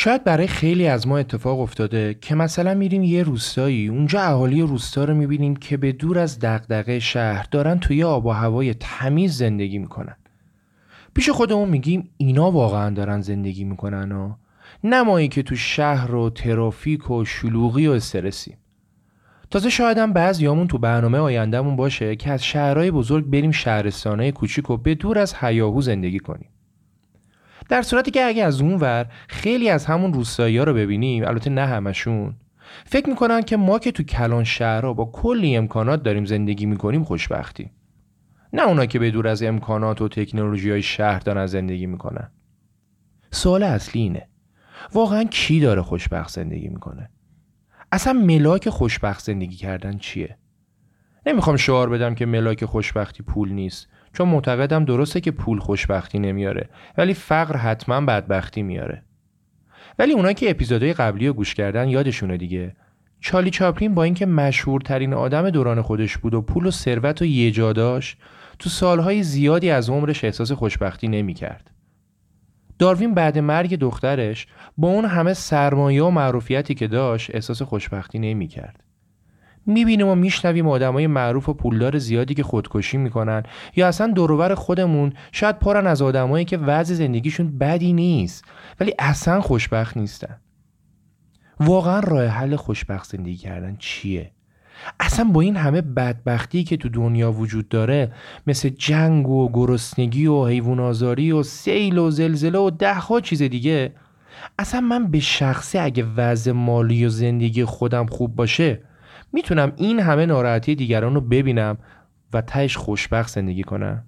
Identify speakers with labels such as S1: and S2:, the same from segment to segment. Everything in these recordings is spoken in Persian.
S1: شاید برای خیلی از ما اتفاق افتاده که مثلا میریم یه روستایی، اونجا اهالی روستا رو میبینیم که به دور از دغدغه شهر دارن توی آب و هوای تمیز زندگی میکنن. پیش خودمون میگیم اینا واقعا دارن زندگی میکنن ها، نه مایی که تو شهر و ترافیک و شلوغی و استرسیم. تازه شاید هم بعضیامون تو برنامه آیندهمون باشه که از شهرهای بزرگ بریم شهرستانهای کوچیک و به دور از هیاهو زندگی کنیم. در صورتی که اگه از اون ور خیلی از همون روستایی‌ها رو ببینیم، البته نه همشون، فکر میکنن که ما که تو کلان شهرها با کلی امکانات داریم زندگی میکنیم خوشبختیم. نه اونا که به دور از امکانات و تکنولوژی‌های شهر دارن زندگی میکنن. سوال اصلی اینه، واقعا کی داره خوشبخت زندگی میکنه؟ اصلا ملاک خوشبخت زندگی کردن چیه؟ نمیخوام شعار بدم که ملاک خوشبختی پول نیست، چون معتقدم درسته که پول خوشبختی نمیاره، ولی فقر حتما بدبختی میاره. ولی اونایی که اپیزودهای قبلی رو گوش کردن یادشونه دیگه، چارلی چاپلین با اینکه مشهورترین آدم دوران خودش بود و پول و ثروت و یه جا داشت، تو سالهای زیادی از عمرش احساس خوشبختی نمیکرد. داروین بعد مرگ دخترش با اون همه سرمایه و معروفیتی که داشت احساس خوشبختی نمیکرد. میبینیم و میشنویم آدمای معروف و پولدار زیادی که خودکشی میکنن، یا اصلا دور و بر خودمون شاید پرن از آدمایی که وضع زندگیشون بدی نیست ولی اصلا خوشبخت نیستن. واقعا راه حل خوشبخت زندگی کردن چیه؟ اصلا با این همه بدبختی که تو دنیا وجود داره، مثل جنگ و گرسنگی و حیوان آزاری و سیل و زلزله و ده‌ها چیز دیگه، اصلا من به شخصه اگه وضع مالی و زندگی خودم خوب باشه میتونم این همه ناراحتی دیگران رو ببینم و تهش خوشبخت زندگی کنم؟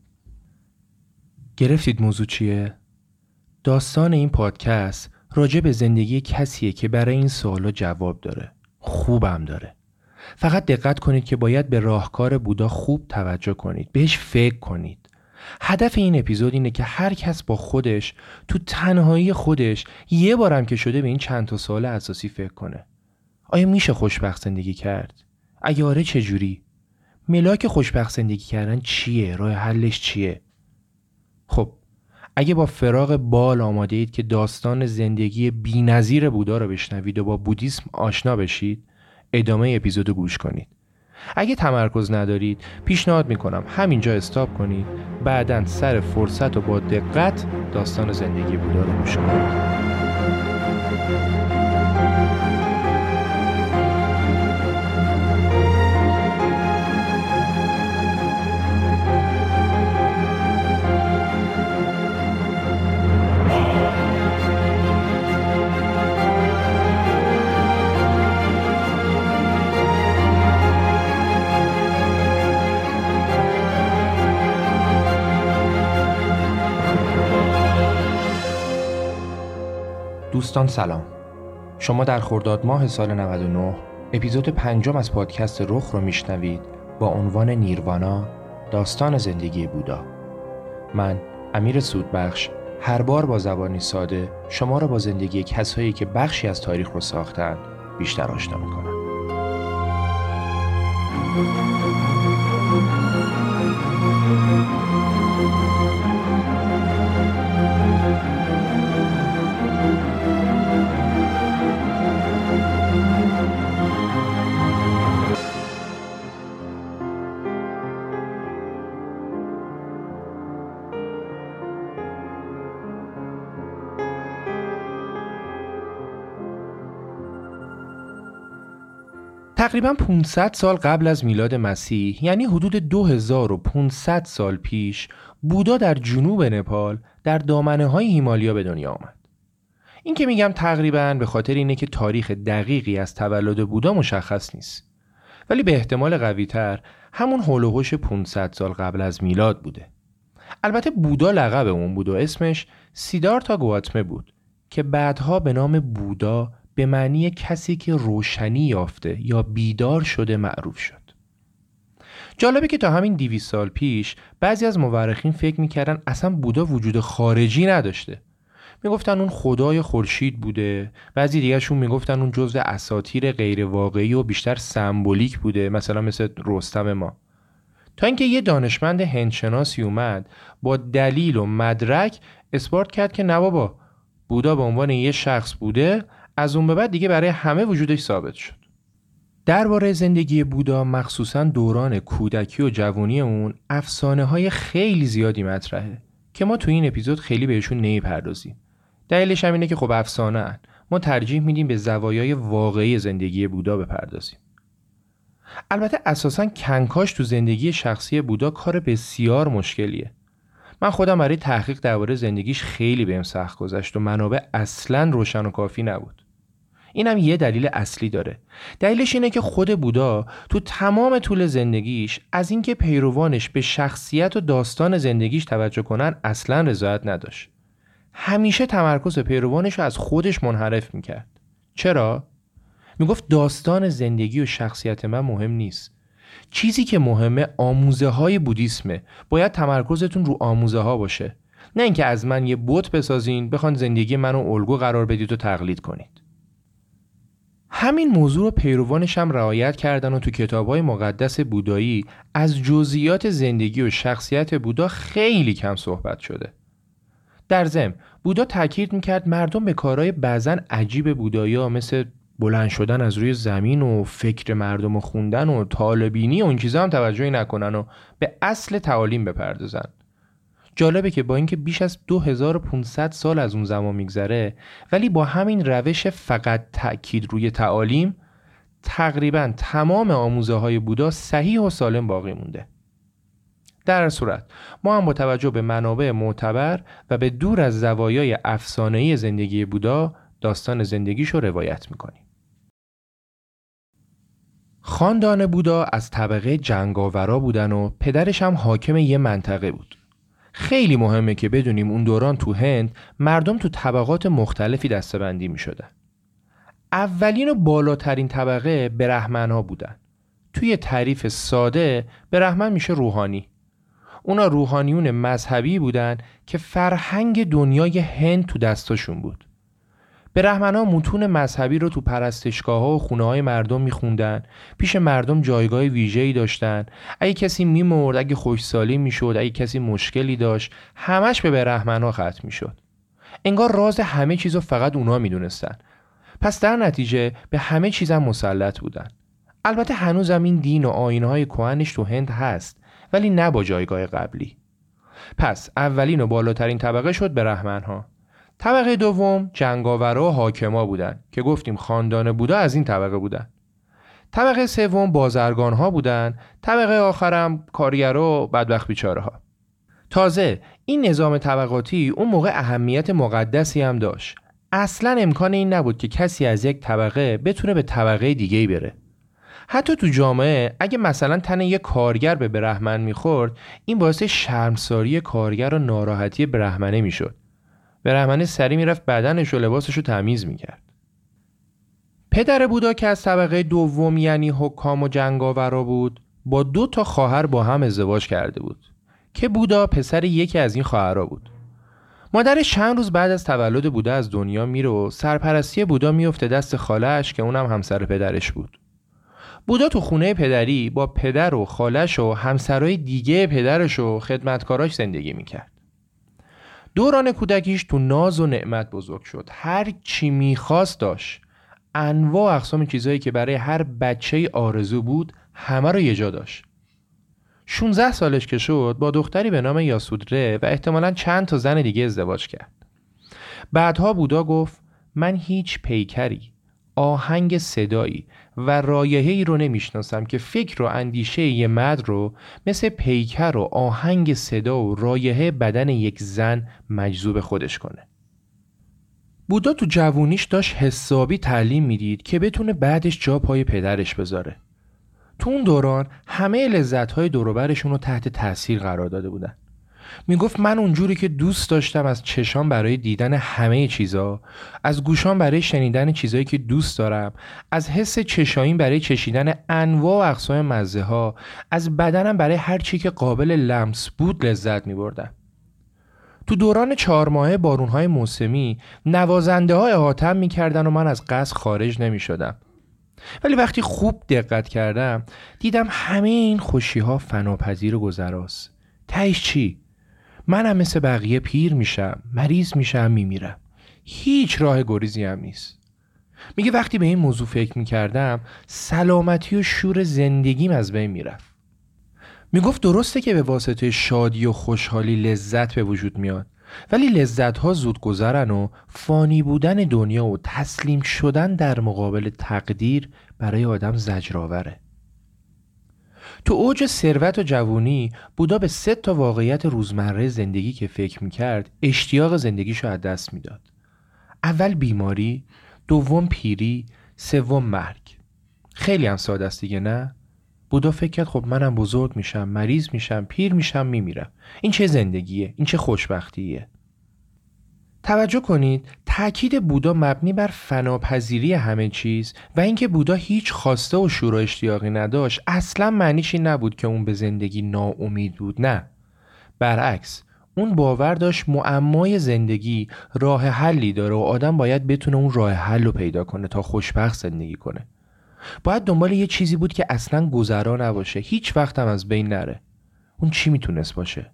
S1: گرفتید موضوع چیه؟ داستان این پادکست راجع به زندگی کسیه که برای این سوالا جواب داره، خوبم داره. فقط دقت کنید که باید به راهکار بودا خوب توجه کنید، بهش فکر کنید. هدف این اپیزود اینه که هر کس با خودش تو تنهایی خودش یه بارم که شده به این چند تا سوال اساسی فکر کنه. آیا میشه خوشبخت زندگی کرد؟ اگه آره چجوری؟ ملاک خوشبخت زندگی کردن چیه؟ راه حلش چیه؟ خب اگه با فراغ بال آماده اید که داستان زندگی بی‌نظیر بودا رو بشنوید و با بودیسم آشنا بشید، ادامه اپیزودو گوش کنید. اگه تمرکز ندارید پیشنهاد میکنم همینجا استاپ کنید، بعداً سر فرصت و با دقت داستان زندگی بودا رو گوش کنید. دوستان سلام. شما در خرداد ماه سال 99 اپیزود 5 از پادکست رخ رو میشنوید با عنوان نیروانا، داستان زندگی بودا. من امیر سودبخش هر بار با زبانی ساده شما رو با زندگی کسایی که بخشی از تاریخ رو ساختن بیشتر آشنا میکنم. تقریباً 500 سال قبل از میلاد مسیح، یعنی حدود 2500 سال پیش، بودا در جنوب نپال در دامنه‌های هیمالیا به دنیا آمد. این که میگم تقریباً به خاطر اینه که تاریخ دقیقی از تولد بودا مشخص نیست، ولی به احتمال قوی‌تر همون هول و هوش 500 سال قبل از میلاد بوده. البته بودا لقب اون بود و اسمش سیدارتا گواتمه بود که بعدها به نام بودا به معنی کسی که روشنی یافته یا بیدار شده معروف شد. جالبه که تا همین 200 سال پیش بعضی از مورخین فکر میکردن اصلا بودا وجود خارجی نداشته. میگفتن اون خدای خورشید بوده، بعضی دیگرشون میگفتن اون جزء اساطیر غیر واقعی و بیشتر سمبولیک بوده، مثل رستم ما. تا اینکه یه دانشمند هندشناسی اومد با دلیل و مدرک اثبات کرد که نه بابا، بودا به عنوان یه شخص بوده، از اون به بعد دیگه برای همه وجودش ثابت شد. درباره زندگی بودا مخصوصاً دوران کودکی و جوانی اون افسانه‌های خیلی زیادی مطرحه که ما تو این اپیزود خیلی بهشون نمیپردازیم. دلیلش هم اینه که خب افسانه‌ان. ما ترجیح میدیم به زوایای واقعی زندگی بودا بپردازیم. البته اساساً کنکاش تو زندگی شخصی بودا کار بسیار مشکلیه. من خودم برای تحقیق درباره زندگیش خیلی بهم سخت گذشت و منابع اصلاً روشن و کافی نبود. اینم یه دلیل اصلی داره. دلیلش اینه که خود بودا تو تمام طول زندگیش از اینکه پیروانش به شخصیت و داستان زندگیش توجه کنن اصلاً رضایت نداشت. همیشه تمرکز پیروانش رو از خودش منحرف میکرد. چرا؟ میگفت داستان زندگی و شخصیت من مهم نیست. چیزی که مهمه آموزه های بودیسمه. باید تمرکزتون رو آموزه ها باشه. نه اینکه از من یه بت بسازین بخوان زندگی منو الگو قرار بدید و تقلید کنید. همین موضوع رو پیروانش هم رعایت کردن و تو کتاب‌های مقدس بودایی از جزئیات زندگی و شخصیت بودا خیلی کم صحبت شده. در ضمن بودا تاکید میکرد مردم به کارهای بعضن عجیب بودایی‌ها مثل بلند شدن از روی زمین و فکر مردم و خوندن و طالبینی و اون چیزا هم توجهی نکنن و به اصل تعالیم بپردازن. جالبه که با اینکه بیش از 2500 سال از اون زمان میگذره ولی با همین روش فقط تأکید روی تعالیم تقریبا تمام آموزه های بودا صحیح و سالم باقی مونده. در هر صورت ما هم با توجه به منابع معتبر و به دور از زوایای افسانه‌ای زندگی بودا داستان زندگیشو روایت میکنیم. خاندان بودا از طبقه جنگاورا بودن و پدرش هم حاکم یه منطقه بود. خیلی مهمه که بدونیم اون دوران تو هند مردم تو طبقات مختلفی دسته‌بندی می‌شدن. اولین و بالاترین طبقه برهمن‌ها بودن. توی تعریف ساده برهمن میشه روحانی. اونا روحانیون مذهبی بودن که فرهنگ دنیای هند تو دستاشون بود. برهمن‌ها متون مذهبی رو تو پرستشگاه‌ها و خونه‌های مردم می‌خوندن، پیش مردم جایگاه ویژه‌ای داشتن. اگه کسی می‌مرد، اگه خوشسالی می‌شد، اگه کسی مشکلی داشت، همش به برهمن‌ها ختم می‌شد. انگار راز همه چیزو فقط اونا می‌دونستن. پس در نتیجه به همه چیزم مسلط بودن. البته هنوزم این دین و آیین‌های کهنش تو هند هست، ولی نه با جایگاه قبلی. پس اولین و بالاترین طبقه شد برهمن‌ها. طبقه دوم جنگاورا و حاکما بودن که گفتیم خاندان بودا از این طبقه بودن. طبقه سوم بازرگان‌ها بودن. طبقه آخرم کارگرا و بدبخت بیچاره‌ها. تازه این نظام طبقاتی اون موقع اهمیت مقدسی هم داشت. اصلاً امکان این نبود که کسی از یک طبقه بتونه به طبقه دیگه‌ای بره. حتی تو جامعه اگه مثلا تن یک کارگر به برهمن می‌خورد، این باعث شرمساری کارگر و ناراحتی برهمنه می‌شد. برهمنه سری میرفت بدنش و لباسش رو تمیز میکرد. پدر بودا که از طبقه دوم یعنی حکام و جنگاورا بود، با 2 خواهر با هم ازدواج کرده بود که بودا پسر یکی از این خواهرها بود. مادرش چند روز بعد از تولد بودا از دنیا میره و سرپرستی بودا میفته دست خالش که اونم همسر پدرش بود. بودا تو خونه پدری با پدر و خالش و همسرای دیگه پدرش و خدمتکاراش زندگی میکرد. دوران کودکیش تو ناز و نعمت بزرگ شد. هر چی میخواست داشت. انواع اقسام چیزایی که برای هر بچه‌ای آرزو بود همه رو یه جا داشت. 16 سالش که شد با دختری به نام یاسودره و احتمالاً چند تا زن دیگه ازدواج کرد. بعدها بودا گفت من هیچ پیکری، آهنگ صدایی و رایحه‌ای رو نمیشناسم که فکر و اندیشه یه مرد رو مثل پیکر و آهنگ صدا و رایحه بدن یک زن مجذوب خودش کنه. بودا تو جوونیش داشت حسابی تعلیم میدید که بتونه بعدش جا پای پدرش بذاره. تو اون دوران همه لذت‌های دور و برشون رو تحت تاثیر قرار داده بودن. میگفت من اونجوری که دوست داشتم از چشام برای دیدن همه چیزا، از گوشام برای شنیدن چیزایی که دوست دارم، از حس چشاییم برای چشیدن انواع و اقسام مزه ها، از بدنم برای هر چی که قابل لمس بود لذت میبردم. تو دوران 4 ماهه بارونهای موسمی نوازنده ها احاطه‌ام میکردن و من از قصر خارج نمیشدم. ولی وقتی خوب دقت کردم دیدم همه این خوشی ها فناپذیر و گذراست. تهش چی؟ منم مثل بقیه پیر میشم، مریض میشم، میمیرم. هیچ راه گریزی هم نیست. میگه وقتی به این موضوع فکر میکردم سلامتی و شور زندگیم از بین میرفت. میگفت درسته که به واسطه شادی و خوشحالی لذت به وجود میاد، ولی لذت ها زود گذرن و فانی بودن دنیا و تسلیم شدن در مقابل تقدیر برای آدم زجرآوره. تو اوج ثروت و جوونی بودا به 3 واقعیت روزمره زندگی که فکر میکرد اشتیاق زندگیشو از دست میداد. اول بیماری، دوم پیری، سوم مرگ. خیلی هم ساده است دیگه نه؟ بودا فکر کرد خب منم بزرگ میشم، مریض میشم، پیر میشم، میمیرم. این چه زندگیه؟ این چه خوشبختیه؟ توجه کنید تأکید بودا مبنی بر فناپذیری همه چیز و اینکه بودا هیچ خواسته و شور و اشتیاقی نداشت اصلا معنیش این نبود که اون به زندگی ناامید بود. نه، برعکس، اون باور داشت معمای زندگی راه حلی داره و آدم باید بتونه اون راه حل رو پیدا کنه تا خوشبخت زندگی کنه. باید دنبال یه چیزی بود که اصلا گذرا نباشه، هیچ وقت هم از بین نره. اون چی میتونست باشه؟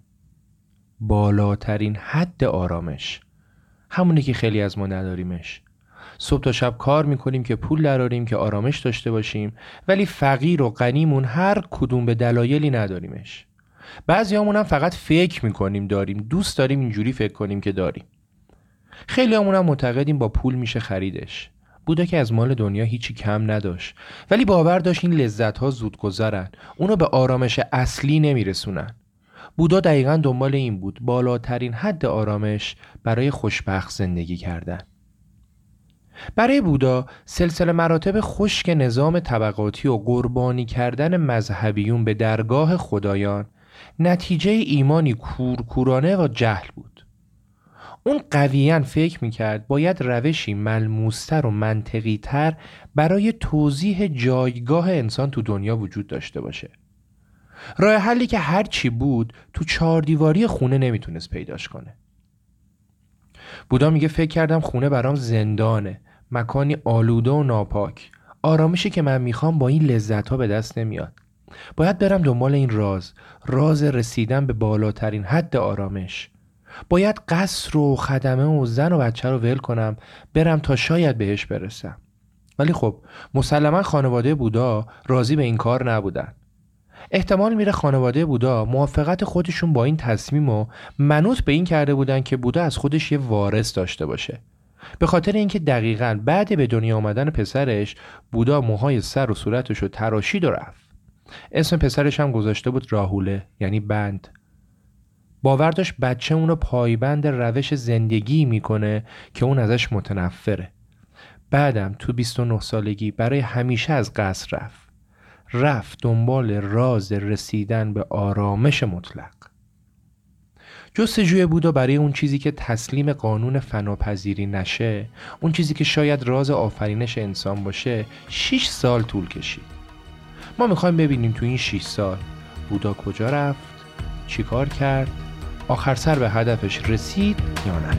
S1: بالاترین حد آرامش. همونه که خیلی از ما نداریمش. صبح تا شب کار میکنیم که پول دراریم که آرامش داشته باشیم، ولی فقیر و غنیمون هر کدوم به دلایلی نداریمش. بعضیامون هم فقط فکر میکنیم داریم، دوست داریم اینجوری فکر کنیم که داریم. خیلی همون هم معتقدیم با پول میشه خریدش. بودا که از مال دنیا هیچی کم نداشت، ولی باور داشت این لذت ها زود گذرن، اونو به آرامش اصلی نمیرسونن. بودا دقیقاً دنبال این بود، بالاترین حد آرامش برای خوشبخت زندگی کردن. برای بودا سلسله مراتب خشک نظام طبقاتی و قربانی کردن مذهبیون به درگاه خدایان نتیجه ایمانی کورکورانه و جهل بود. اون قویاً فکر میکرد باید روشی ملموستر و منطقی‌تر برای توضیح جایگاه انسان تو دنیا وجود داشته باشه. راه حلی که هر چی بود تو 4 دیواری خونه نمیتونست پیداش کنه. بودا میگه فکر کردم خونه برام زندانه، مکانی آلوده و ناپاک. آرامشی که من میخوام با این لذت ها به دست نمیاد. باید برم دنبال این راز رسیدن به بالاترین حد آرامش. باید قصر و خدمه و زن و بچه رو ول کنم، برم تا شاید بهش برسم. ولی خب مسلما خانواده بودا راضی به این کار نبودن. احتمال میره خانواده بودا موافقت خودشون با این تصمیم رو منوط به این کرده بودن که بودا از خودش یه وارث داشته باشه. به خاطر اینکه دقیقاً بعد به دنیا آمدن پسرش بودا موهای سر و صورتش رو تراشید و رفت. اسم پسرش هم گذاشته بود راهوله، یعنی بند. باور داشت بچه اونو پایبند روش زندگی میکنه که اون ازش متنفره. بعدم تو 29 سالگی برای همیشه از قصر رفت دنبال راز رسیدن به آرامش مطلق. جستجوی بودا برای اون چیزی که تسلیم قانون فناپذیری نشه، اون چیزی که شاید راز آفرینش انسان باشه، 6 سال طول کشید. ما میخوایم ببینیم تو این 6 سال بودا کجا رفت، چی کار کرد، آخر سر به هدفش رسید یا نه.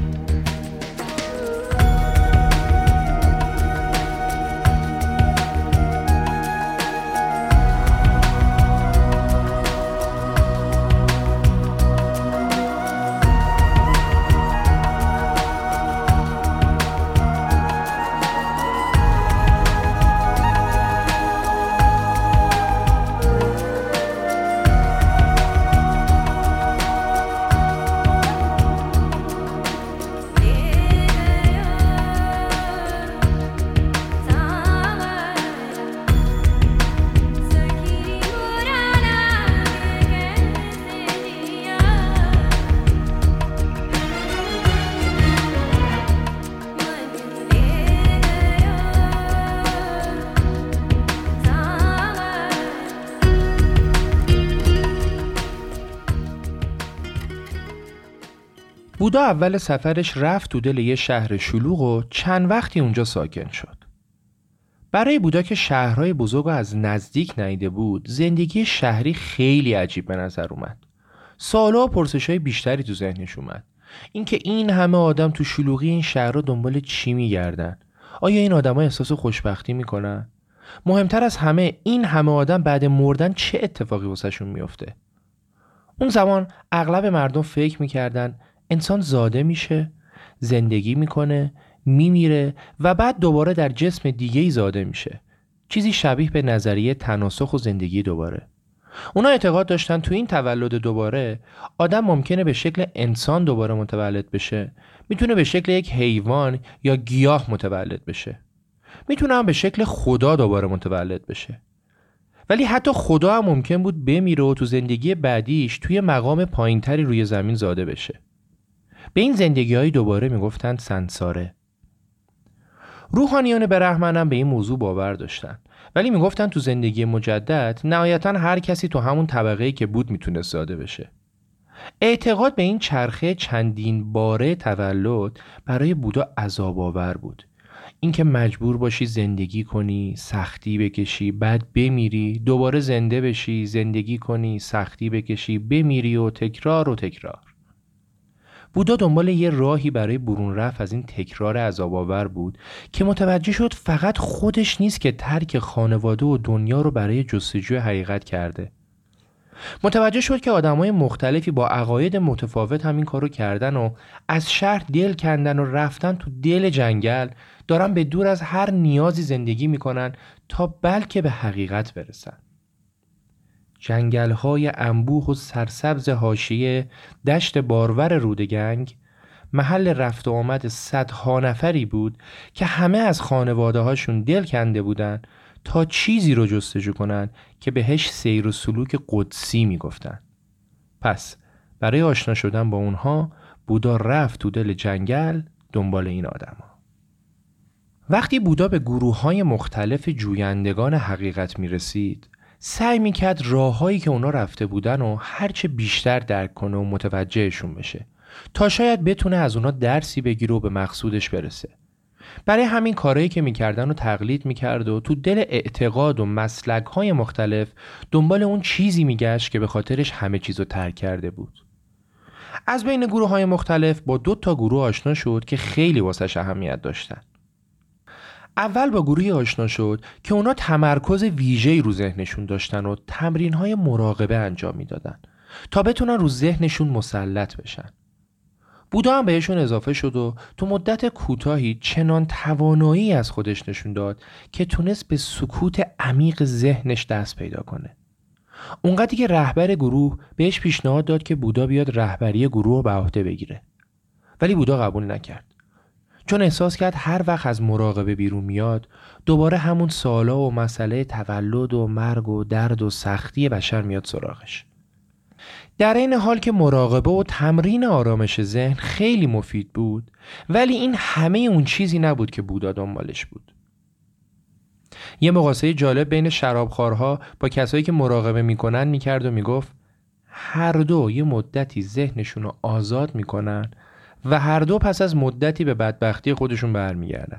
S1: بودا اول سفرش رفت تو دل یه شهر شلوغ و چند وقتی اونجا ساکن شد. برای بودا که شهرهای بزرگ از نزدیک ندیده بود، زندگی شهری خیلی عجیب به نظر اومد. سوال‌ها و پرسش‌های بیشتری تو ذهنش اومد. اینکه این همه آدم تو شلوغی این شهرها دنبال چی می‌گردن؟ آیا این آدم‌ها احساس خوشبختی می‌کنن؟ مهمتر از همه، این همه آدم بعد مردن چه اتفاقی واسهشون میفته؟ اون زمان اغلب مردم فکر می‌کردن انسان زاده میشه، زندگی میکنه، میمیره و بعد دوباره در جسم دیگه‌ای زاده میشه. چیزی شبیه به نظریه تناسخ و زندگی دوباره. اونا اعتقاد داشتن تو این تولد دوباره آدم ممکنه به شکل انسان دوباره متولد بشه، میتونه به شکل یک حیوان یا گیاه متولد بشه، میتونه هم به شکل خدا دوباره متولد بشه. ولی حتی خدا هم ممکن بود بمیره و تو زندگی بعدیش توی مقام پایینتری روی زمین زاده بشه. به این زندگی‌های دوباره میگفتن سنساره. روحانیان برهمن هم به این موضوع باور داشتن، ولی میگفتن تو زندگی مجدد نهایتاً هر کسی تو همون طبقه‌ای که بود میتونه زاده بشه. اعتقاد به این چرخه چندین باره تولد برای بودا عذاب‌آور بود. اینکه مجبور باشی زندگی کنی، سختی بکشی، بعد بمیری، دوباره زنده بشی، زندگی کنی، سختی بکشی، بمیری و تکرار و تکرار. بودا دنبال یه راهی برای برون رفت از این تکرار عذاب‌آور بود که متوجه شد فقط خودش نیست که ترک خانواده و دنیا رو برای جستجوی حقیقت کرده. متوجه شد که آدمای مختلفی با عقاید متفاوت همین کارو کردن و از شهر دل کندن و رفتن تو دل جنگل، دارن به دور از هر نیازی زندگی میکنن تا بلکه به حقیقت برسن. جنگل‌های انبوه و سرسبز حاشیه دشت بارور رودگنگ محل رفت و آمد صدها نفری بود که همه از خانواده هاشون دل کنده بودن تا چیزی رو جستجو کنن که بهش سیر و سلوک قدسی میگفتن. پس برای آشنا شدن با اونها بودا رفت تو دل جنگل دنبال این آدما. وقتی بودا به گروه‌های مختلف جویندگان حقیقت میرسید، سعی میکرد راههایی که اونا رفته بودن و هرچه بیشتر درک کنه و متوجهشون بشه تا شاید بتونه از اونا درسی بگیره و به مقصودش برسه. برای همین کارهایی که میکردن و تقلید میکرد و تو دل اعتقاد و مسلک‌های مختلف دنبال اون چیزی میگشت که به خاطرش همه چیزو ترک کرده بود. از بین گروه‌های مختلف با 2 گروه آشنا شد که خیلی واسش اهمیت داشتن. اول با گروهی آشنا شد که اونا تمرکز ویژه‌ای رو ذهنشون داشتن و تمرین‌های مراقبه انجام میدادن تا بتونن رو ذهنشون مسلط بشن. بودا هم بهشون اضافه شد و تو مدت کوتاهی چنان توانایی از خودش نشون داد که تونست به سکوت عمیق ذهنش دست پیدا کنه. اونقدری که رهبر گروه بهش پیشنهاد داد که بودا بیاد رهبری گروه رو به عهده بگیره. ولی بودا قبول نکرد. چون احساس کرد هر وقت از مراقبه بیرون میاد دوباره همون سوالا و مسئله تولد و مرگ و درد و سختی بشر میاد سراغش. در این حال که مراقبه و تمرین آرامش ذهن خیلی مفید بود، ولی این همه اون چیزی نبود که بودا دنبالش بود. یه مقایسه جالب بین شرابخوارها با کسایی که مراقبه میکنن میکرد و میگفت هر دو یه مدتی ذهنشون رو آزاد میکنن و هر دو پس از مدتی به بدبختی خودشون برمیگردن.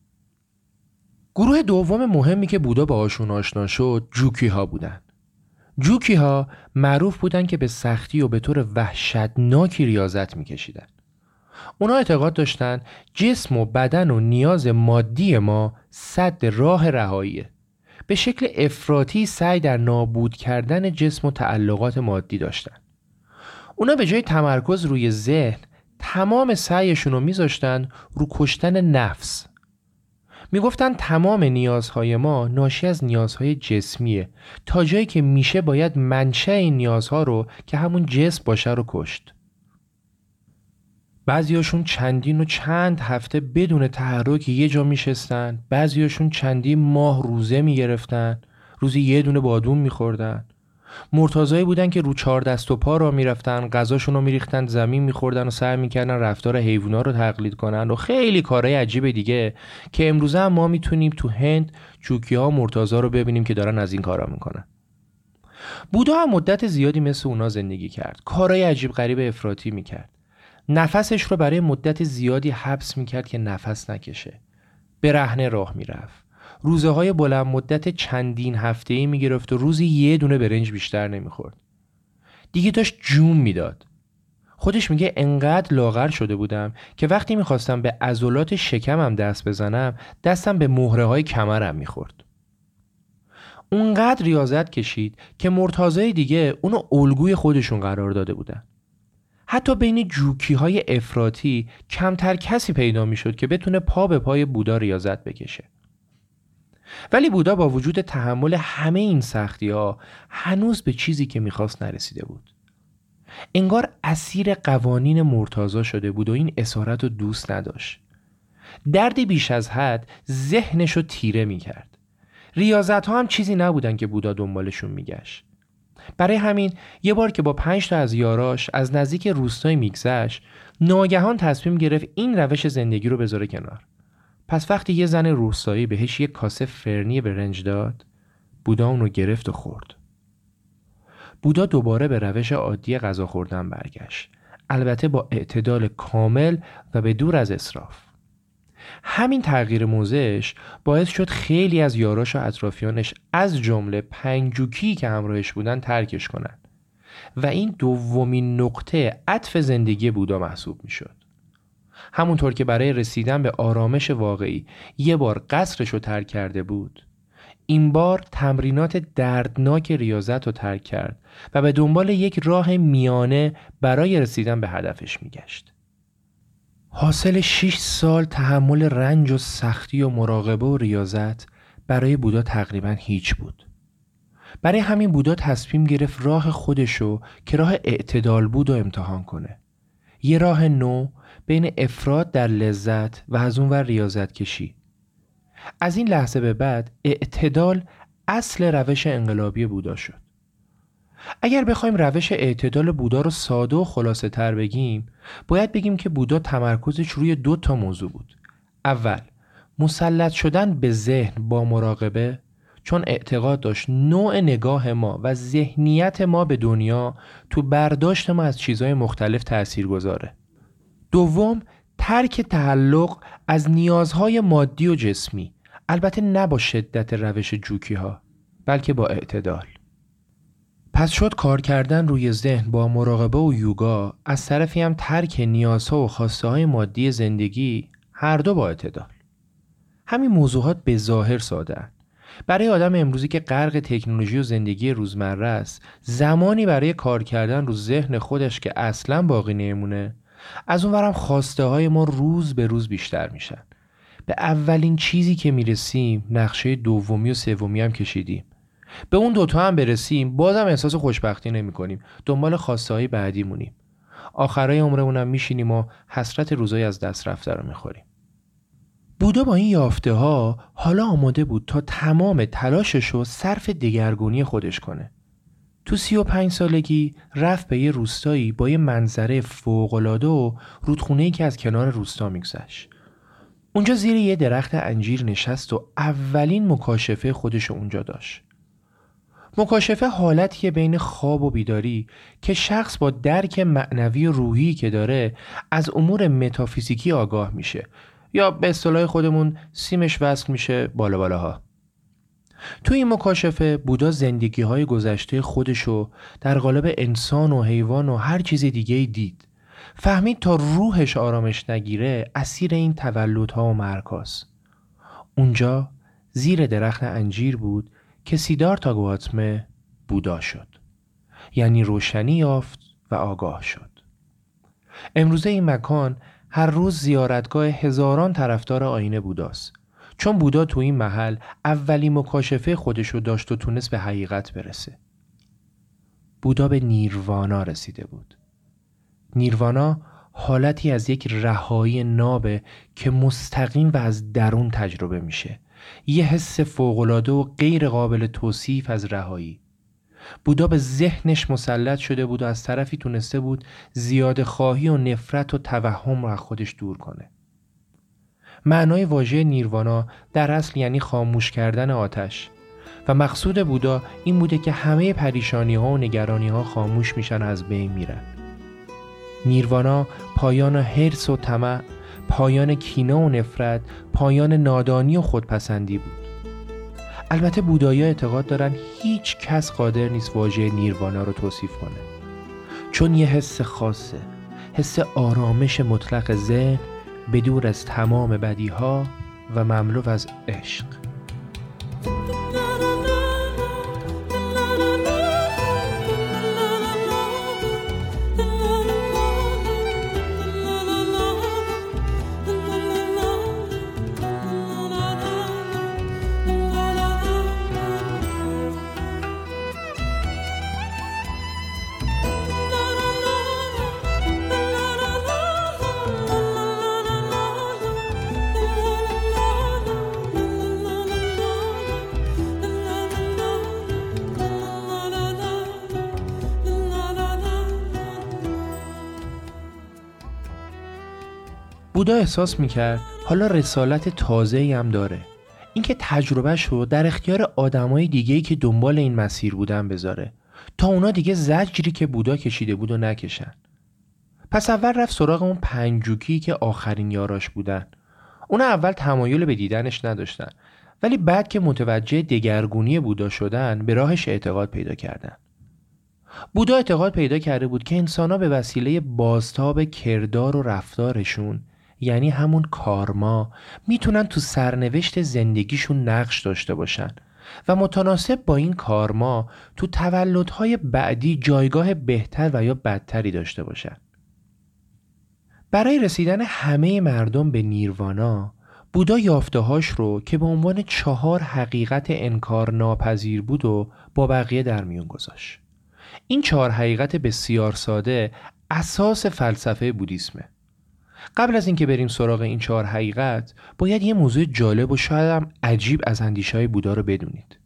S1: گروه دوم مهمی که بودا باهاشون آشنا شد جوکی ها بودن. جوکی ها معروف بودن که به سختی و به طور وحشتناکی ریاضت میکشیدن. اونا اعتقاد داشتن جسم و بدن و نیاز مادی ما سد راه رهاییه. به شکل افراطی سعی در نابود کردن جسم و تعلقات مادی داشتن. اونا به جای تمرکز روی ذهن تمام سعیشون رو میذاشتن رو کشتن نفس. میگفتن تمام نیازهای ما ناشی از نیازهای جسمیه، تا جایی که میشه باید منشأ این نیازها رو که همون جسم باشه رو کشت. بعضیاشون چندین و چند هفته بدون تحرک یه جا میشستن، بعضیاشون چندین ماه روزه میگرفتن، روزی یه دونه بادوم میخوردن. مرتضایی بودن که رو 4 دست و پا را میرفتن، غذاشون رو میریختن زمین میخوردن و سعی میکردن رفتار حیوونا رو تقلید کنن و خیلی کارهای عجیب دیگه که امروزه هم ما میتونیم تو هند چوکی ها مرتضا رو ببینیم که دارن از این کارا میکنن. بودا هم مدت زیادی مثل اونا زندگی کرد، کارهای عجیب غریب افراطی میکرد. نفسش رو برای مدت زیادی حبس میکرد که نفس نکشه. برهنه راه میرفت. روزه های بلند مدت چندین هفته‌ای میگرفت و روزی یه دونه برنج بیشتر نمیخورد. دیگه داشت جون میداد. خودش میگه انقدر لاغر شده بودم که وقتی میخواستم به عضلات شکمم دست بزنم دستم به مهره های کمرم میخورد. اونقدر ریاضت کشید که مرتضای دیگه اونو الگوی خودشون قرار داده بودن. حتی بین جوکی‌های افراطی کمتر کسی پیدا می‌شد که بتونه پا به پای بودا ریاضت بکشه. ولی بودا با وجود تحمل همه این سختی‌ها هنوز به چیزی که می‌خواست نرسیده بود. انگار اسیر قوانین مرتضی شده بود و این اسارت رو دوست نداشت. دردی بیش از حد ذهنش رو تیره می‌کرد. ریاضت‌ها هم چیزی نبودن که بودا دنبالشون می‌گشت. برای همین یه بار که با 5 تا از یاراش از نزدیک روستایی میگذشت، ناگهان تصمیم گرفت این روش زندگی رو بذاره کنار. پس وقتی یه زن روستایی بهش یه کاسه فرنی برنج داد، بودا اون رو گرفت و خورد. بودا دوباره به روش عادی غذا خوردن برگشت، البته با اعتدال کامل و به دور از اسراف. همین تغییر موضعش باعث شد خیلی از یاراش و اطرافیانش از جمله 5 جوکی که همراهش بودن ترکش کنن و این دومین نقطه عطف زندگی بودا محسوب می شد. همونطور که برای رسیدن به آرامش واقعی یه بار قصرش رو ترک کرده بود، این بار تمرینات دردناک ریاضت رو ترک کرد و به دنبال یک راه میانه برای رسیدن به هدفش می گشت. حاصل 6 سال تحمل رنج و سختی و مراقبه و ریاضت برای بودا تقریباً هیچ بود. برای همین بودا تصمیم گرفت راه خودشو که راه اعتدال بود و امتحان کنه. یه راه نو بین افراط در لذت و از اون ور ریاضت کشی. از این لحظه به بعد اعتدال اصل روش انقلابی بودا شد. اگر بخوایم روش اعتدال بودا رو ساده و خلاصه تر بگیم، باید بگیم که بودا تمرکزش روی 2 تا موضوع بود. اول، مسلط شدن به ذهن با مراقبه، چون اعتقاد داشت نوع نگاه ما و ذهنیت ما به دنیا تو برداشت ما از چیزهای مختلف تأثیر گذاره. دوم، ترک تعلق از نیازهای مادی و جسمی، البته نه با شدت روش جوکی ها، بلکه با اعتدال. پس شد کار کردن روی ذهن با مراقبه و یوگا، از طرفی هم ترک نیازها و خواسته های مادی زندگی، هر دو با اعتدال. همین موضوعات به ظاهر ساده هستند. برای آدم امروزی که غرق تکنولوژی و زندگی روزمره است، زمانی برای کار کردن رو ذهن خودش که اصلاً باقی نمونه. از اونورم خواسته های ما روز به روز بیشتر میشن. به اولین چیزی که میرسیم نقشه دومی و سومی هم کشیدیم. به اون 2 تا هم برسیم بازم احساس خوشبختی نمی کنیم. دنبال خواسته های بعدی مونیم. آخرای عمرمونم میشینیم و حسرت روزای از دست رفته رو میخوریم. بودا با این یافته ها حالا آماده بود تا تمام تلاشش رو صرف دگرگونی خودش کنه. تو 35 سالگی رفت به یه روستایی با یه منظره فوق‌العاده و رودخونه‌ای که از کنار روستا میگذشت. اونجا زیر یه درخت انجیر نشست و اولین مکاشفه خودش اونجا داشت. مکاشفه حالتیه بین خواب و بیداری که شخص با درک معنوی و روحی که داره از امور متافیزیکی آگاه میشه، یا به اصطلاح خودمون سیمش وصل میشه بالا بالاها. تو این مکاشفه بودا زندگی‌های گذشته خودشو در قالب انسان و حیوان و هر چیز دیگه‌ای دید. فهمید تا روحش آرامش نگیره اسیر این تولدها و مرگ‌هاست. اونجا زیر درخت انجیر بود که سیدارتا گواتمه بودا شد. یعنی روشنی یافت و آگاه شد. امروزه این مکان هر روز زیارتگاه هزاران طرفدار آیین بوداست. چون بودا تو این محل اولین مکاشفه خودشو داشت و تونست به حقیقت برسه. بودا به نیروانا رسیده بود. نیروانا حالتی از یک رهایی نابه که مستقیم و از درون تجربه میشه. یه حس فوق‌العاده و غیر قابل توصیف از رهایی. بودا به ذهنش مسلط شده بود و از طرفی تونسته بود زیاده خواهی و نفرت و توهم رو از خودش دور کنه. معنای واژه نیروانا در اصل یعنی خاموش کردن آتش و مقصود بودا این بوده که همه پریشانی ها و نگرانی ها خاموش میشن و از بین میرن. نیروانا پایان حرص و طمع، پایان کینه و نفرت، پایان نادانی و خودپسندی بود. البته بودایی‌ها اعتقاد دارن هیچ کس قادر نیست واژه نیروانا رو توصیف کنه، چون یه حس خاصه، حس آرامش مطلق ذهن بدور از تمام بدیها و مملو از عشق. بودا احساس میکرد حالا رسالت تازه‌ای هم داره، اینکه تجربهش رو در اختیار آدمای دیگه‌ای که دنبال این مسیر بودن بذاره تا اونا دیگه زجری که بودا کشیده بود و نکشن. پس اول رفت سراغ اون 5 جوکی که آخرین یاراش بودن. اونا اول تمایل به دیدنش نداشتن، ولی بعد که متوجه دگرگونی بودا شدن به راهش اعتقاد پیدا کردن. بودا اعتقاد پیدا کرده بود که انسان‌ها به وسیله بازتاب کردار و رفتارشون، یعنی همون کارما، میتونن تو سرنوشت زندگیشون نقش داشته باشن و متناسب با این کارما تو تولدهای بعدی جایگاه بهتر و یا بدتری داشته باشن. برای رسیدن همه مردم به نیروانا، بودا یافته‌هاش رو که به عنوان 4 حقیقت انکار ناپذیر بود و با بقیه در میون گذاشت. این 4 حقیقت بسیار ساده اساس فلسفه بودیسمه. قبل از اینکه بریم سراغ این 4 حقیقت، باید یه موضوع جالب و شاید هم عجیب از اندیشه‌های بودا رو بدونید.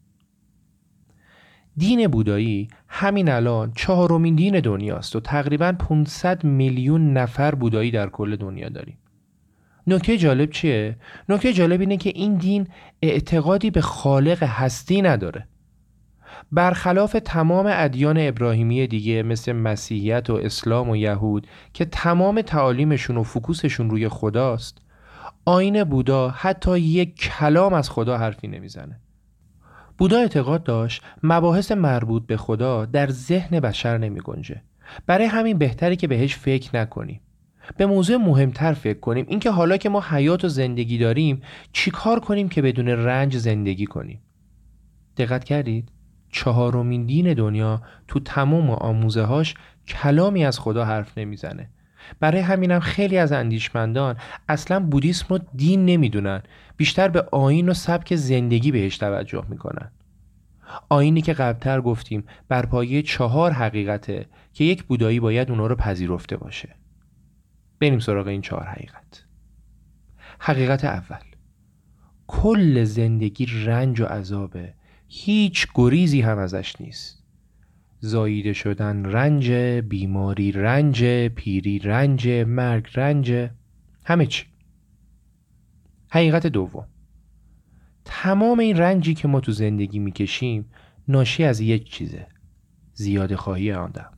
S1: دین بودایی همین الان 4مین دین دنیاست و تقریباً 500 میلیون نفر بودایی در کل دنیا داریم. نکته جالب چیه؟ نکته جالب اینه که این دین اعتقادی به خالق هستی نداره. برخلاف تمام ادیان ابراهیمی دیگه مثل مسیحیت و اسلام و یهود که تمام تعالیمشون و فوکوسشون روی خداست، آیین بودا حتی یک کلام از خدا حرفی نمیزنه. بودا اعتقاد داشت مباحث مربوط به خدا در ذهن بشر نمی گنجه. برای همین بهتره که بهش فکر نکنیم. به موضوع مهمتر فکر کنیم، اینکه حالا که ما حیات و زندگی داریم چی کار کنیم که بدون رنج زندگی کنیم. دقت کردید؟ 4مین دین دنیا تو تمام آموزه‌هاش کلامی از خدا حرف نمیزنه. برای همینم خیلی از اندیشمندان اصلا بودیسم رو دین نمیدونن، بیشتر به آیین و سبک زندگی بهش توجه میکنن. آیینی که قبلتر گفتیم بر پایه 4 حقیقته که یک بودایی باید اونا رو پذیرفته باشه. بریم سراغ این 4 حقیقت. حقیقت اول: کل زندگی رنج و عذابه، هیچ گریزی هم ازش نیست. زاییده شدن رنج، بیماری رنج، پیری رنج، مرگ رنج، همه چی. حقیقت دوم: تمام این رنجی که ما تو زندگی میکشیم ناشی از یک چیزه: زیاده خواهی آدم.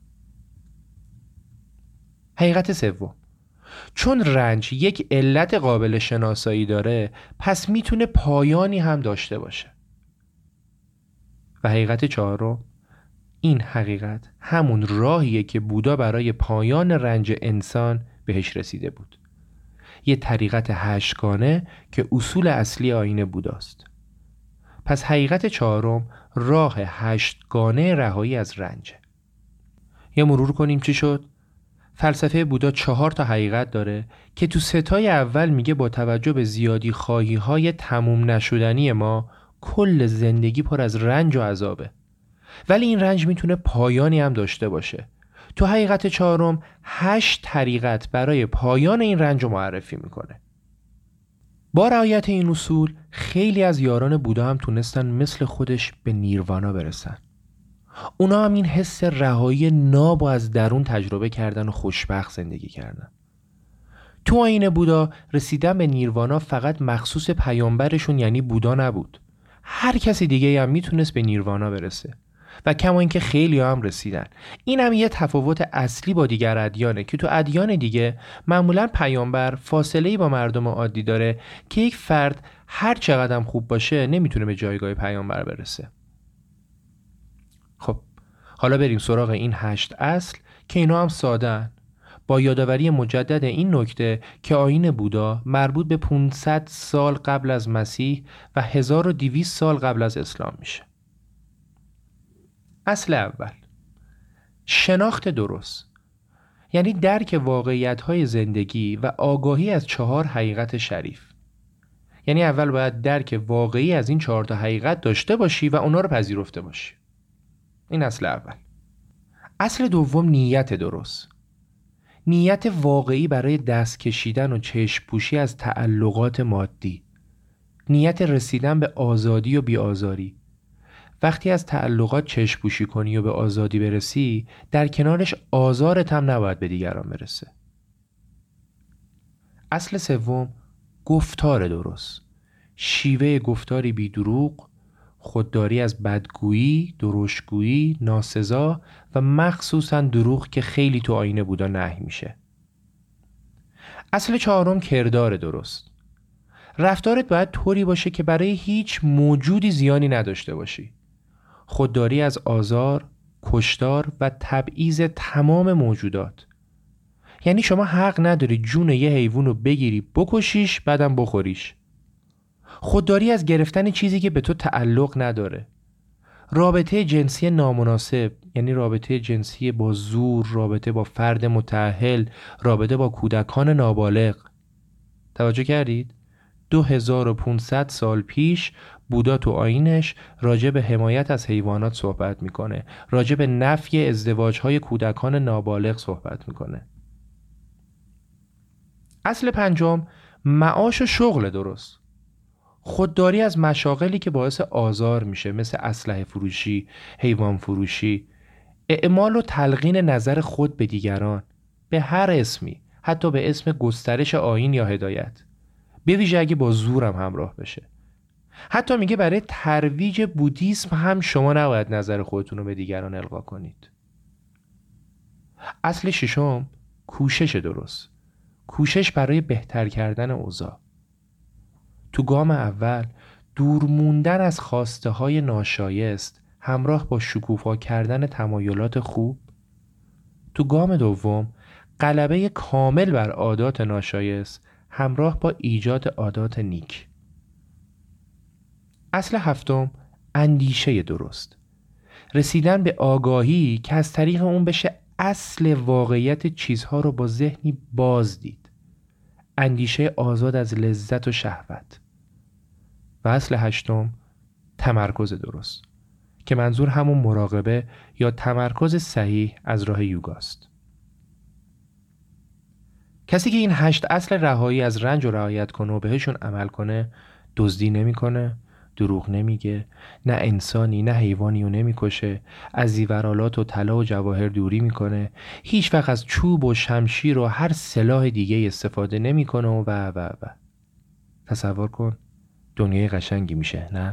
S1: حقیقت سوم: چون رنج یک علت قابل شناسایی داره، پس میتونه پایانی هم داشته باشه. و حقیقت چهارم: این حقیقت همون راهیه که بودا برای پایان رنج انسان بهش رسیده بود. یه طریقت 8گانه که اصول اصلی آیین بوداست. پس حقیقت چهارم راه 8گانه رهایی از رنج. یه مرور کنیم چی شد؟ فلسفه بودا 4 تا حقیقت داره که تو 3 تای اول میگه با توجه به زیادی خواهی های تموم نشدنی ما کل زندگی پر از رنج و عذابه، ولی این رنج میتونه پایانی هم داشته باشه. تو حقیقت چهارم 8 طریقت برای پایان این رنج رو معرفی میکنه. با رعایت این اصول خیلی از یاران بودا هم تونستن مثل خودش به نیروانا برسن. اونا هم این حس رهایی ناب و از درون تجربه کردن و خوشبخت زندگی کردن. تو آیین بودا رسیدن به نیروانا فقط مخصوص پیامبرشون یعنی بودا نبود. هر کسی دیگه هم میتونست به نیروانا برسه و کما اینکه خیلی هم رسیدن. این هم یه تفاوت اصلی با دیگر ادیانه که تو ادیان دیگه معمولا پیامبر فاصله‌ای با مردم عادی داره که یک فرد هر چقدر خوب باشه نمیتونه به جایگاه پیامبر برسه. خب حالا بریم سراغ این 8 اصل که اینا هم ساده‌ان، با یادآوری مجدد این نکته که آیین بودا مربوط به 500 سال قبل از مسیح و 1200 سال قبل از اسلام میشه. اصل اول: شناخت درست، یعنی درک واقعیت‌های زندگی و آگاهی از 4 حقیقت شریف. یعنی اول باید درک واقعی از این 4 تا حقیقت داشته باشی و اونا رو پذیرفته باشی. این اصل اول. اصل دوم: نیت درست، نیت واقعی برای دست کشیدن و چشم پوشی از تعلقات مادی، نیت رسیدن به آزادی و بی‌آزاری. وقتی از تعلقات چشم پوشی کنی و به آزادی برسی، در کنارش آزارت هم نباید به دیگران برسه. اصل سوم گفتار درست، شیوه گفتاری بی دروغ، خودداری از بدگویی، درشتگویی، ناسزا و مخصوصاً دروغ که خیلی تو آیین بودا نهی میشه. اصل چهارم کردار درست، رفتارت باید طوری باشه که برای هیچ موجودی زیانی نداشته باشی. خودداری از آزار، کشتار و تبعیض تمام موجودات. یعنی شما حق نداری جون یه حیوان رو بگیری بکشیش بعدم بخوریش. خودداری از گرفتن چیزی که به تو تعلق نداره. رابطه جنسی نامناسب، یعنی رابطه جنسی با زور، رابطه با فرد متأهل، رابطه با کودکان نابالغ. توجه کردید؟ 2500 سال پیش بودا تو آیینش راجع به حمایت از حیوانات صحبت میکنه، راجع به نفی ازدواج‌های کودکان نابالغ صحبت میکنه. اصل پنجم معاش و شغل درست، خودداری از مشاغلی که باعث آزار میشه، مثل اسلحه فروشی، حیوان فروشی، اعمال و تلقین نظر خود به دیگران به هر اسمی، حتی به اسم گسترش آیین یا هدایت، به ویژه اگه با زورم همراه بشه. حتی میگه برای ترویج بودیسم هم شما نباید نظر خودتون رو به دیگران القا کنید. اصل ششم کوشش درست، کوشش برای بهتر کردن اوضاع. تو گام اول دور موندن از خواسته های ناشایست همراه با شکوفا کردن تمایلات خوب. تو گام دوم غلبه کامل بر عادات ناشایست همراه با ایجاد عادات نیک. اصل هفتم اندیشه درست، رسیدن به آگاهی که از طریق اون بشه اصل واقعیت چیزها رو با ذهنی باز دید، اندیشه آزاد از لذت و شهوت. و اصل هشتم تمرکز درست که منظور همون مراقبه یا تمرکز صحیح از راه یوگاست. کسی که این 8 اصل رهایی از رنج رو رعایت کنه و بهشون عمل کنه، دزدی نمیکنه، دروغ نمیگه، نه انسانی نه حیوانی رو نمیکشه، از زیورالات و طلا و جواهر دوری میکنه، هیچ وقت از چوب و شمشیر و هر سلاح دیگه استفاده نمیکنه و. تصور کن دنیای قشنگی میشه، نه؟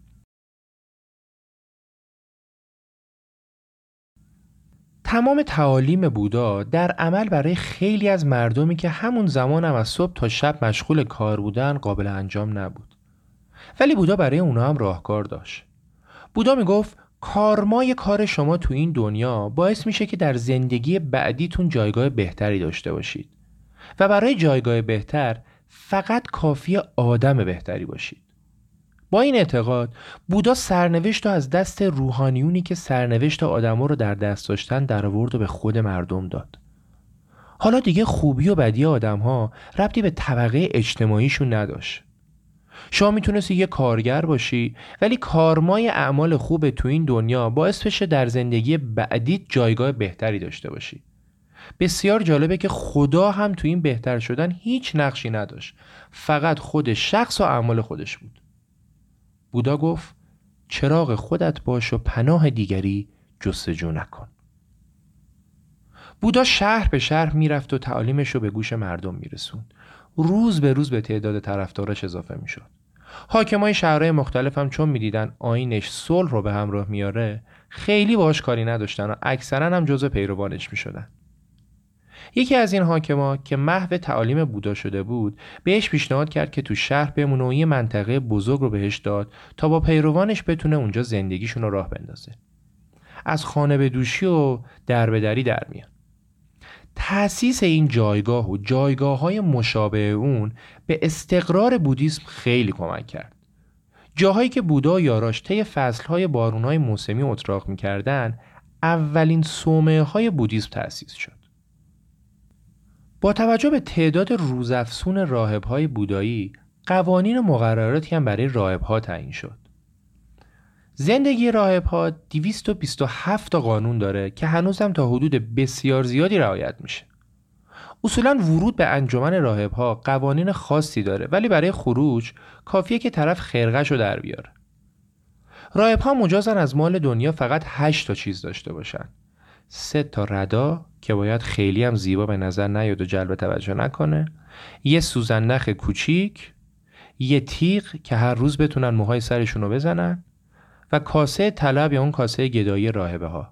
S1: تمام تعالیم بودا در عمل برای خیلی از مردمی که همون زمان هم از صبح تا شب مشغول کار بودن قابل انجام نبود. ولی بودا برای اونا هم راهکار داشت. بودا میگفت کارمای کار شما تو این دنیا باعث میشه که در زندگی بعدیتون جایگاه بهتری داشته باشید و برای جایگاه بهتر فقط کافیه آدم بهتری باشید. با این اعتقاد بودا سرنوشت رو از دست روحانیونی که سرنوشت آدم‌ها رو در دست داشتن در آورد و به خود مردم داد. حالا دیگه خوبی و بدی آدم‌ها ربطی به طبقه اجتماعیشون نداشت. شما میتونستی یه کارگر باشی ولی کارمای اعمال خوب تو این دنیا باعث بشه در زندگی بعدیت جایگاه بهتری داشته باشی. بسیار جالبه که خدا هم تو این بهتر شدن هیچ نقشی نداشت، فقط خود شخص و اعمال خودش بود. بودا گفت چراغ خودت باش و پناه دیگری جستجو نکن. بودا شهر به شهر میرفت و تعالیمش رو به گوش مردم میرسوند. روز به روز به تعداد طرفداراش اضافه میشد. حاکمای شهرهای مختلف هم چون میدیدن آیینش صلح رو به همراه میاره، خیلی باهاش کاری نداشتن و اکثرا هم جزو پیروانش میشدن. یکی از این حاکما که محو تعالیم بودا شده بود بهش پیشنهاد کرد که تو شهر بمونه و یه منطقه بزرگ رو بهش داد تا با پیروانش بتونه اونجا زندگیشون رو راه بندازه. از خانه به دوشی و در به دری در میان. تأسیس این جایگاه و جایگاه‌های مشابه اون به استقرار بودیسم خیلی کمک کرد. جاهایی که بودا و یاراش طی فصل‌های بارون‌های موسمی اتراق می‌کردن، اولین صومعه‌های بودیسم تأسیس شد. با توجه به تعداد روزافزون راهب‌های بودایی، قوانین و مقرراتی هم برای راهب‌ها تعیین شد. زندگی راهب‌ها 227 تا قانون داره که هنوزم تا حدود بسیار زیادی رعایت میشه. اصولاً ورود به انجمن راهب‌ها قوانین خاصی داره، ولی برای خروج کافیه که طرف خرقه‌شو در بیاره. راهب‌ها مجازن از مال دنیا فقط 8 تا چیز داشته باشن: 3 تا ردا که باید خیلی هم زیبا به نظر نیاد و جلب توجه نکنه، یه سوزن نخ کوچیک، یه تیغ که هر روز بتونن موهای سرشون رو بزنن و کاسه طلب یا اون کاسه گدایی راهبه ها.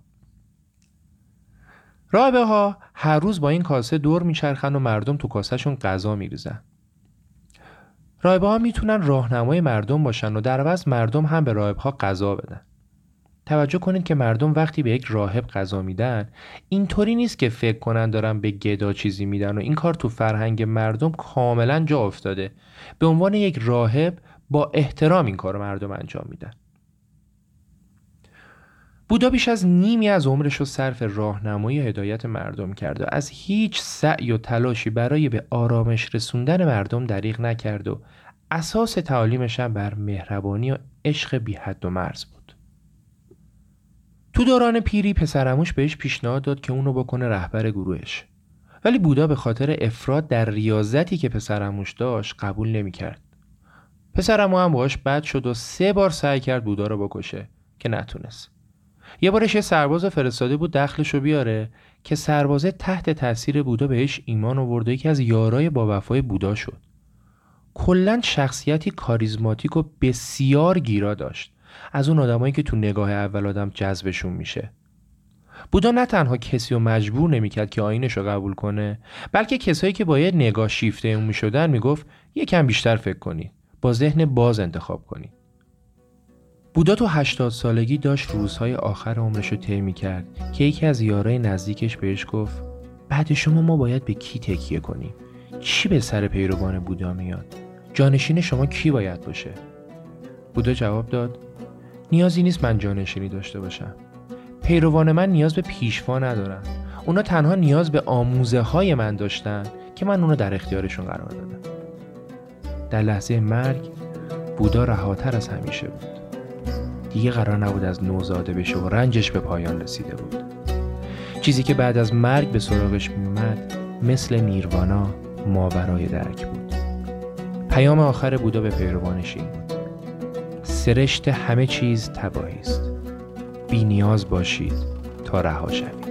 S1: راهبه ها هر روز با این کاسه دور میچرخن و مردم تو کاسهشون غذا میریزن. راهبه ها میتونن راهنمای مردم باشن و در عوض مردم هم به راهب ها غذا بدن. توجه کنید که مردم وقتی به یک راهب غذا میدن اینطوری نیست که فکر کنن دارن به گدا چیزی میدن و این کار تو فرهنگ مردم کاملا جا افتاده. به عنوان یک راهب با احترام این کار مردم انجام میدن. بودا بیش از نیمی از عمرش رو صرف راهنمایی هدایت مردم کرد و از هیچ سعی و تلاشی برای به آرامش رسوندن مردم دریغ نکرد و اساس تعالیمش هم بر مهربانی و عشق بی حد و مرز بود. تو دوران پیری پسرعموش بهش پیشنهاد داد که اونو بکنه رهبر گروهش، ولی بودا به خاطر افراط در ریاضتی که پسرعموش داشت قبول نمی‌کرد. پسرعمو هم باهاش بد شد و 3 بار سعی کرد بودا رو بکشه که نتونست. یه بارش یه سرباز فرستاده بود دخلشو بیاره که سربازه تحت تاثیر بودا بهش ایمان آورد و یکی از یارای با وفای بودا شد. کلاً شخصیتی کاریزماتیک و بسیار گیرا داشت، از اون آدمایی که تو نگاه اول آدم جذبشون میشه. بودا نه تنها کسی رو مجبور نمیکرد که آیینش رو قبول کنه، بلکه کسایی که با یه نگاه شیفته اون میشدن میگفت یکم بیشتر فکر کنید، با ذهن باز انتخاب کنید. بودا تو 80 سالگی داشت روزهای آخر عمرش رو طی می‌کرد که یکی از یارای نزدیکش بهش گفت بعد شما ما باید به کی تکیه کنیم؟ چی به سر پیروان بودا میاد؟ جانشین شما کی باید باشه؟ بودا جواب داد نیازی نیست من جانشینی داشته باشم. پیروان من نیاز به پیشوا ندارن. اونا تنها نیاز به آموزه های من داشتن که من اونو در اختیارشون قرار دادم. در لحظه مرگ بودا رهاتر از همیشه بود. دیگه قرار نبود از نوزاده بشه و رنجش به پایان رسیده بود. چیزی که بعد از مرگ به سراغش میومد مثل نیروانا ماورای درک بود. پیام آخر بودا به پیروانش این بود: سرشت همه چیز تباهی است. بی نیاز باشید تا رها شوید.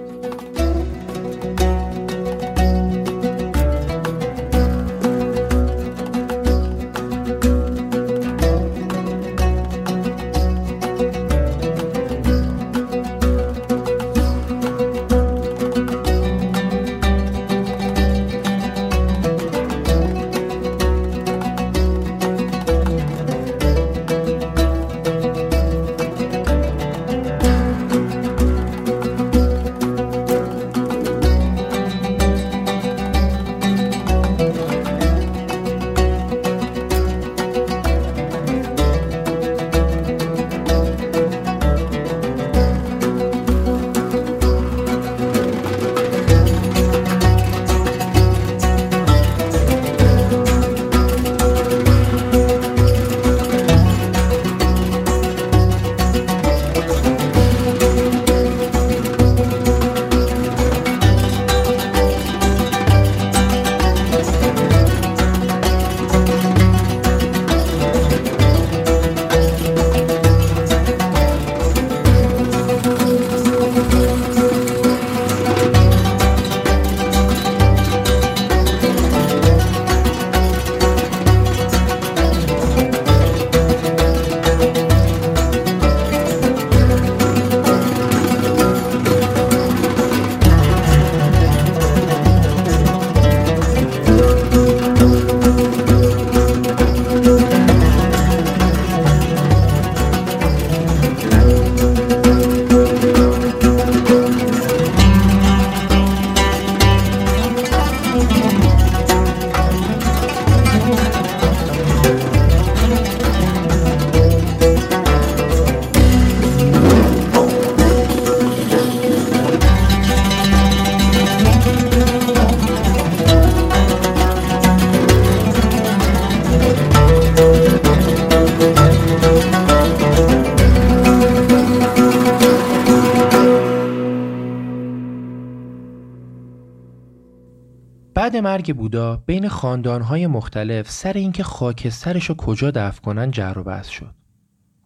S1: بعد مرگ بودا بین خاندانهای مختلف سر اینکه خاکسترشو کجا دفن کنن جر و بحث شد.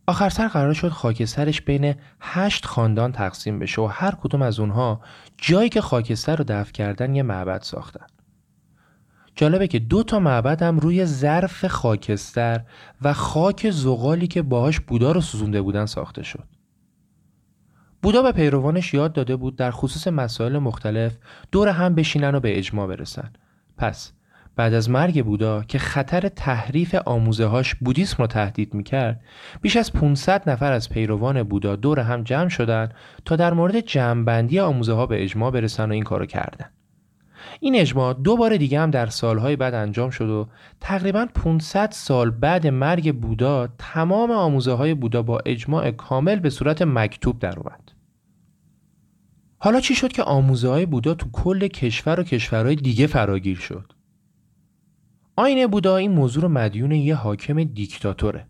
S1: آخر سر قرار شد خاکسترش بین 8 خاندان تقسیم بشه و هر کدوم از اونها جایی که خاکستر رو دفن کردن یه معبد ساختن. جالبه که 2 معبد هم روی ظرف خاکستر و خاک زغالی که باهاش بودا رو سوزونده بودن ساخته شد. بودا به پیروانش یاد داده بود در خصوص مسائل مختلف دور هم بشینن و به اجماع برسن. پس بعد از مرگ بودا که خطر تحریف آموزه‌هاش بودیسم رو تهدید می‌کرد، بیش از 500 نفر از پیروان بودا دور هم جمع شدن تا در مورد جمع‌بندی آموزه‌ها به اجماع برسن و این کارو کردن. این اجماع 2 بار دیگه هم در سالهای بعد انجام شد و تقریباً 500 سال بعد مرگ بودا تمام آموزه‌های بودا با اجماع کامل به صورت مکتوب در اومد. حالا چی شد که آموزه‌های بودا تو کل کشور و کشورهای دیگه فراگیر شد؟ آیین بودا این موضوع رو مدیون یه حاکم دیکتاتوره.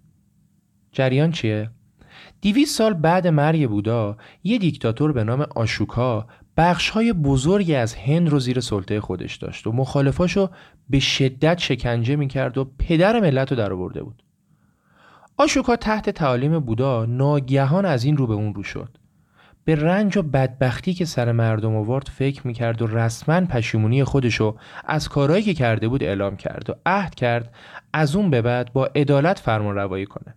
S1: جریان چیه؟ 200 سال بعد مرگ بودا یه دیکتاتور به نام آشوکا بخش‌های بزرگی از هند رو زیر سلطه خودش داشت و مخالفاشو به شدت شکنجه می‌کرد و پدر ملت رو درآورده بود. آشوکا تحت تعالیم بودا ناگهان از این رو به اون رو شد. به رنج و بدبختی که سر مردم آورد فکر می‌کرد و رسما پشیمونی خودشو از کارهایی که کرده بود اعلام کرد و عهد کرد از اون به بعد با عدالت فرمانروایی کنه.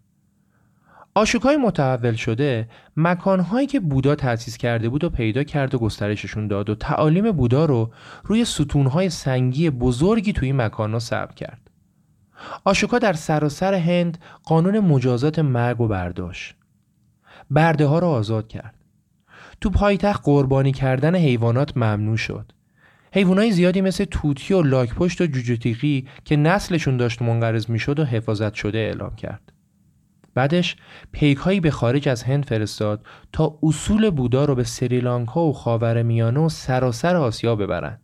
S1: آشوکای متحول شده مکانهایی که بودا تأسیس کرده بود و پیدا کرد و گسترششون داد و تعالیم بودا رو روی ستونهای سنگی بزرگی توی این مکانها ثبت کرد. آشوکا در سراسر هند قانون مجازات مرگ رو برداشت. برده ها رو آزاد کرد. تو پایتخت قربانی کردن حیوانات ممنوع شد. حیوانای زیادی مثل طوطی و لاک‌پشت و جوجه‌تیغی که نسلشون داشت منقرض میشد و حفاظت شده اعلام کرد. بعدش پیک‌هایی به خارج از هند فرستاد تا اصول بودا رو به سریلانکا و خاورمیانه و سراسر آسیا ببرن.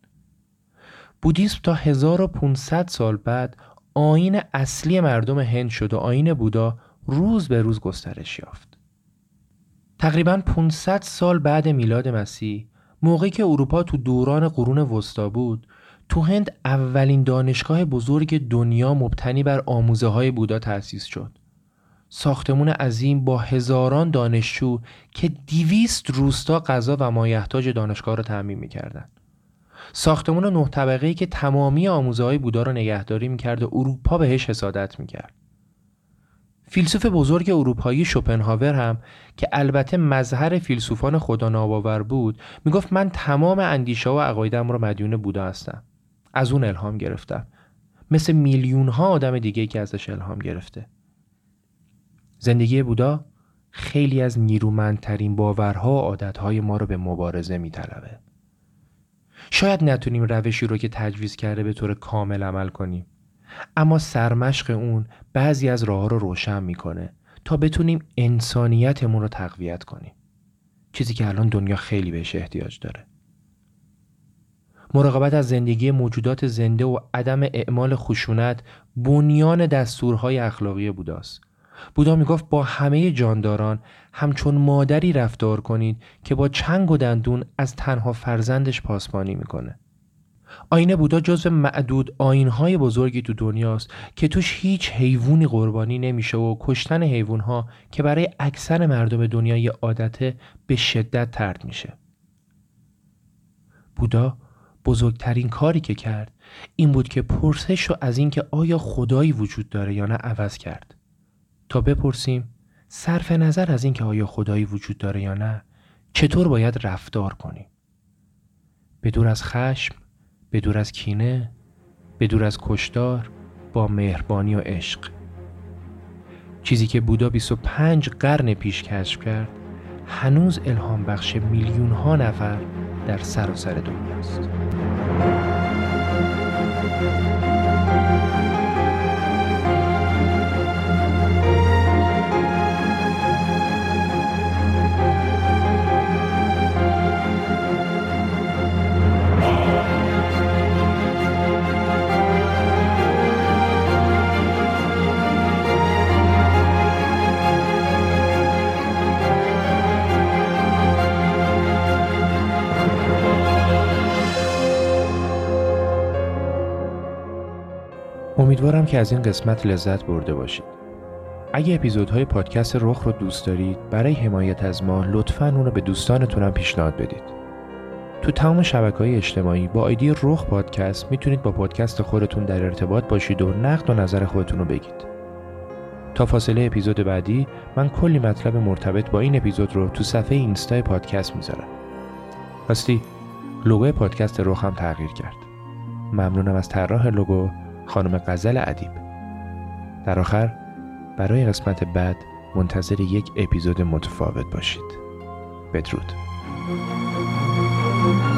S1: بودیسم تا 1500 سال بعد آیین اصلی مردم هند شد و آیین بودا روز به روز گسترش یافت. تقریباً 500 سال بعد میلاد مسیح، موقعی که اروپا تو دوران قرون وسطا بود، تو هند اولین دانشگاه بزرگ دنیا مبتنی بر آموزه‌های بودا تأسیس شد. ساختمون عظیم با هزاران دانشجو که 200 روستا غذا و مایحتاج دانشگاه رو تامین می‌کردن. ساختمون 9 طبقه‌ای که تمامی آموزه‌های بودا رو نگهداری می‌کرد و اروپا بهش حسادت می‌کرد. فیلسوف بزرگ اروپایی شوپنهاور هم که البته مظهر فیلسوفان خدا ناباور بود میگفت من تمام اندیشه و عقایدم رو مدیون بودا هستم. از اون الهام گرفتم. مثل میلیون ها آدم دیگه که ازش الهام گرفته. زندگی بودا خیلی از نیرومندترین باورها و عادتهای ما رو به مبارزه میطلبه. شاید نتونیم روشی رو که تجویز کرده به طور کامل عمل کنیم، اما سرمشق اون بعضی از راه‌ها رو روشن میکنه تا بتونیم انسانیتمون رو تقویت کنیم. چیزی که الان دنیا خیلی بهش احتیاج داره. مراقبت از زندگی موجودات زنده و عدم اعمال خشونت بنیان دستورهای اخلاقی بوداست. بودا میگفت با همه جانداران همچون مادری رفتار کنید که با چنگ و دندون از تنها فرزندش پاسبانی میکنه. آیین بودا جزو معدود آیین‌های بزرگی تو دنیاست که توش هیچ حیوانی قربانی نمیشه و کشتن حیوان‌ها که برای اکثر مردم دنیا یه عادته به شدت طرد میشه. بودا بزرگترین کاری که کرد این بود که پرسش رو از این که آیا خدایی وجود داره یا نه عوض کرد تا بپرسیم صرف نظر از این که آیا خدایی وجود داره یا نه چطور باید رفتار کنیم. به دور از خشم، به دور از کینه، به دور از کشتار، با مهربانی و عشق. چیزی که بودا 25 قرن پیش کشف کرد هنوز الهام بخش میلیون ها نفر در سراسر دنیاست. امیدوارم که از این قسمت لذت برده باشید. اگه اپیزودهای پادکست رخ رو دوست دارید، برای حمایت از ما لطفاً اون رو به دوستانتون پیشنهاد بدید. تو تمام شبکه‌های اجتماعی با آیدی رخ پادکست میتونید با پادکست خودتون در ارتباط باشید و نقد و نظر خودتون رو بگید. تا فاصله اپیزود بعدی، من کلی مطلب مرتبط با این اپیزود رو تو صفحه اینستا پادکست میذارم. راستی لوگوی پادکست رخ هم تغییر کرد. ممنونم از طراح لوگو خانم غزل ادیب. در آخر برای قسمت بعد منتظر یک اپیزود متفاوت باشید. بدرود.